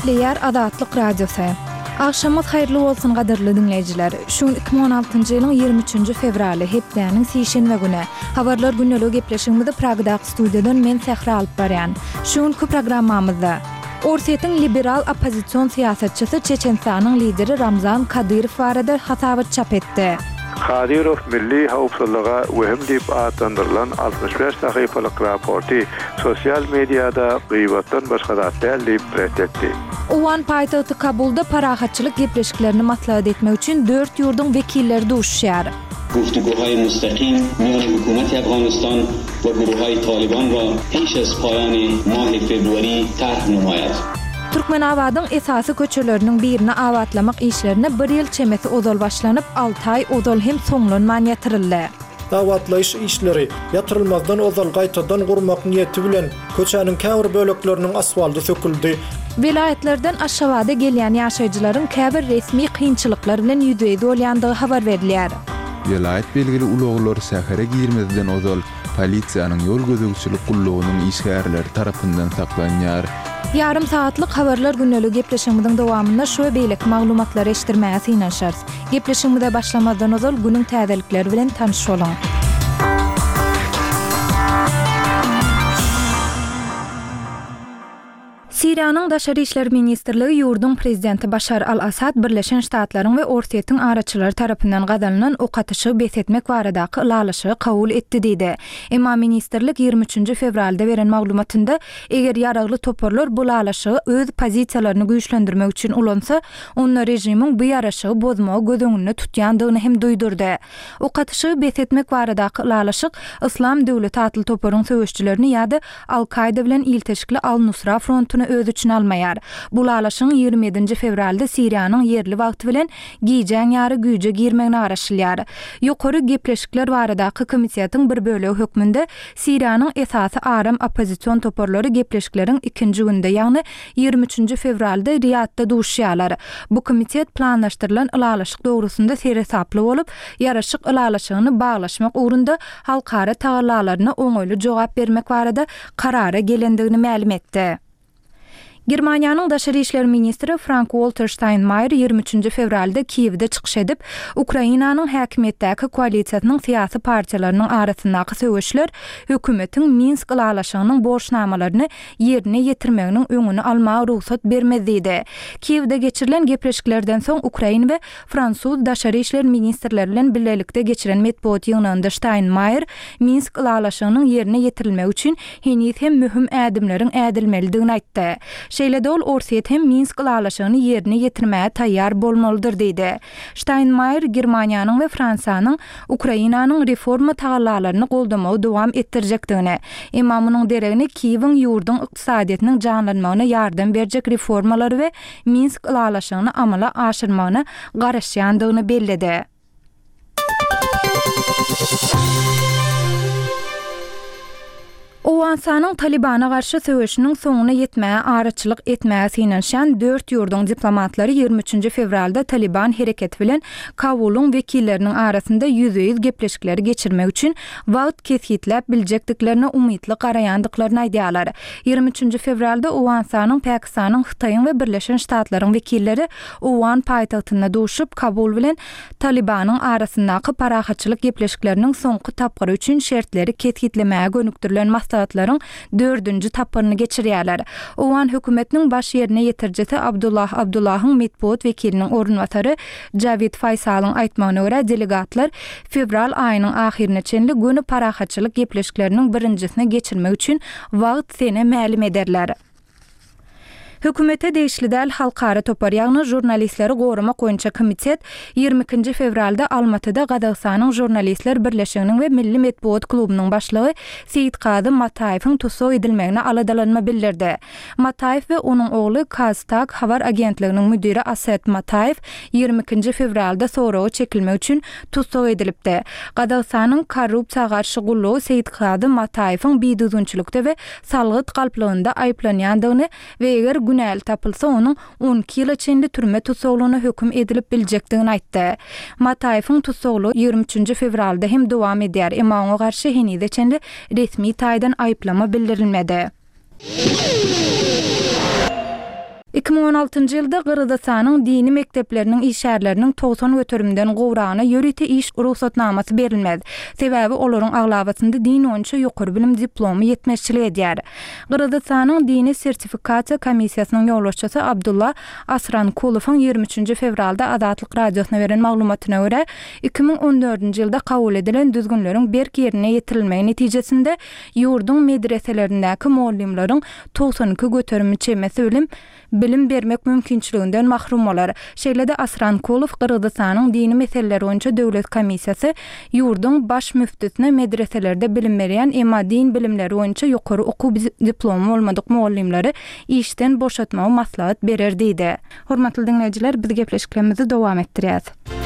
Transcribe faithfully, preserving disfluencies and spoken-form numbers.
Täsliýär Azatlyk Radiosu. Akşamyz haýyrly bolsun gaderli dinleýijiler. Şu iki bin on altyncy ýylyň ýygrimi üçünji fevraly hepdäniň sişenbe güni. Habarlar günlegi gepleşigimizde Pragdaky studiýadan men Sehra alyp barýan. Şuňky programmamyzda Orsiýetiň liberal opozisiýon siýasatçysy Çeçenistanyň lideri Ramzan Kadyrow barada hasabat çap etdi. Kadyrow milli howpsuzlyga wehim diýip atandyrlan altmış beş sahypalyk raporty sosial mediada gıýbatdan başga zat däl diýip reddetdi. Owan paýtagty Kabulda parahatçylyk gepleşiklerini maslahat etmek üçin dört ýurdun wekilleri duşýar. گفتگوهای مستقیم میان حکومت افغانستان و گروه‌های طالبان را پیش از پایان ماه فوریه طرح نماید. Türkmenabadyň esasy köçeleriniň birini awatlamak işlerine bir ýyl çemesi ozal başlanyp alty ay ozal hem soňlanman ýatyryly. Awatlaýyş işleri ýatyrylmazdan ozal gaýtadan gurmak niýeti bilen köçäniň käbir bölekleriniň asfalty söküldi. Vilayetlerden aşawada gelýän ýaşaýjylaryň käbir resmi kynçylyklar bilen ýüzeye dolýandygy habar berilýär. Vilayet belgili uluglar sähäre girmezden ozal polisiýanyň ýol gözegçilik gullugynyň işgärleri tarapyndan saklanýar. Yarım saatlyk habarlar günlegi gepleşigimiziň dowamynda şu beýlek maglumatlary eşitdirmäge synanşarys. Gepleşigimize başlamazdan ozal günüň täzelikleri bilen tanyş boluň. Siriýanyň Daşary işler ministrligi ýurdun prezidenti Başar al-Asad Birleşen Ştatlaryň we Orsiýetiň araçylary tarapyndan gazalanan okatyşy besetmek baradaky ulalaşy kabul etdi diýdi. Emma ministrlik ýygrimi üçünji fevralda beren maglumatynda eger ýaragly toparlar bu ulalaşy öz pozisiýalaryny güýçlendirmek üçin ulansa, onlar rejimiň bu ýaraşygy bozmagy gözüňünde tutýandygyny hem duýdurdy. Okatyşy besetmek baradaky ulalaşyk Islam döwleti atly toparyň söwüşçilerini ýa-da Al-Qaida bilen ilteşikli Al-Nusra frontuny öz üçin almaýar. Bu ulalaşyň ýygrimi ýedinji fevralda Siriýanyň ýerli wagty bilen giýjäň ýary güýje girmegini araşdyrýar. Ýokary gepleşikler baradaky komisiýatyň bir bölegi hökmünde Siriýanyň esasy aram opozisiýon toparlary gepleşikleriň ikinji günde, ýagny ýygrimi üçünji fevralda Riyadda duşýarlar. Bu komisiýat planlaşdyrylan ulalaşyk dogrusunda seresaply bolup, ýaraşyk ulalaşygyny baglaşmak ugrunda halkara tagallalaryna oňoýly jogap bermek barada karara gelendigini ma'lum etdi. Germaniýanyň Daşary işler ministri Frank-Walter Steinmeier ýygrimi üçünji fevralda Kiýewde çykyş edip, Ukrainanyň häkimetdäki koalisiýasynyň syýasy partiýalarynyň arasyndaky söwüşler hökümetiň Minsk ulalaşygynyň borçnamalaryny ýerine ýetirmeginiň öňüni almagy ruhsat bermez diýdi. Kiýewde geçirilen gepleşiklerden soň Ukraina we Fransuz Daşary işler ministrleri bilen birlelikde geçiren medeniýet ýygnynda Steinmeier Minsk ulalaşygynyň ýerine ýetirilmegi üçin henüz hem mühim ädimleriň ädilmelidigini aýtdy. Şeýle dol Orsiýet hem Minsk ulalaşygyny ýerine ýetirmäge taýýar bolmalydyr diýdi. Steinmeier Germaniýanyň we Fransiýanyň Ukrainanyň reforma tagallalaryny goldamagy dowam etdirjekdigini, emma munyň deregini Kiýewiň ýurdun ykdysadyýatynyň janlanmagyna ýardam berjek reformalary we Minsk ulalaşygyny amala aşyrmagyna garaşýandygyny belledi. Owansanyň Talibana garşy söwüşiniň soňuna ýetmäge araçylyk etmäge synanşan dört ýurdun diplomatlary ýygrimi üçünji fevralda Taliban hereketi bilen Kabulun wekilleriniň arasynda ýüze-ýüz gepleşikleri geçirmek üçin wagt kesgitläp biljekdiklerine umytly garaýandyklaryny aýdýarlar. ýygrimi üçünji fevralda Owansanyň Pakistanyň, Hytaýyň we Birleşen Ştatlaryň wekilleri Owan paýtagtyna duşup Kabul bilen Talibanyň arasyndaky parahatçylyk gepleşikleriniň soňky tapgyry üçin şertleri kesgitlemäge gönükdirilen maslahatlaryň dördünji taparyny geçirýärler. Owan hökümetiniň baş ýerine ýetirjisi Abdullah Abdullahyň medeniýet wekiliniň ornwatary Javid Faysalyň aýtmagyna görä delegatlar fevral aýynyň ahyrına çenli günü parahatçylyk gepleşikleriniň birinjisine geçirmek üçin wagt sene ma'lum ederler. Hökümete değişli däl halkara topar ýagny jurnalistleri gorumak boýunça komisiýet ýygrimi ikinji fevralda Almatyda Gazagystanyň jurnalistler birleşiginiň we Milli Medeniýet klubynyň başlygy Seyitqady Mataýewiň tutsag edilmegine aladalanma bildirdi. Mataýew we onuň ogly Kaztak habar agentliginiň müdiri Asad Mataýew ýygrimi ikinji fevralda soragy çekilmek üçin tutsag edilipdi. Gazagystanyň korrupsiýaga garşy gullugy Seyitqady Mataýewiň biýdüzünçilikde we salgyt galplygynda aýplanýandygyny we eger günäl tapylsa onuň on iki ýyl içinde türme tutsaglygyna höküm edilip biljekdigini aýtdy. Mataýewiň tutsaglygy ýygrimi üçünji fevralda hem dowam edýär, emma oňa garşy henüz içinde resmi taýdan aýplama bildirilmedi. iki ming on altyncı ýylda Gırgyzstanyň dini mekdepleriniň işärleriniň togsan götürümden gowragyna ýöreti iş ruhsatnamasy berilmedi. Sebäbi olaryň aglabasynda din boýunça ýokary bilim diplomy ýetmezçilik edýär. Gırgyzstanyň dini sertifikasiýa komissiýasynyň ýolbaşçysy Abdullah Asrankulowyň ýygrimi üçinji fevralda Adatlyk radiosyna beren maglumatyna görä, iki ming on dördünji ýylda kabul edilen düzgünleriň berk ýerine ýetirilmegi netijesinde ýurdun medreselerindäki muallimlaryň togsan iki götürümi çemesi bilim bilim bermek mümkinçiliginden mahrum bolar. Şeýlede Asrankulow Gırgyzstanyň dini meseleleri boýunça döwlet komissiýasy ýurdun baş müftüsine medreselerde bilim berýän emma din bilimleri boýunça ýokary okuw diplomy bolmadyk muallimleri işden boşatmagy maslahat berer diýdi. Hormatly dinleýijiler, biz gepleşiklerimizi dowam etdirýäs.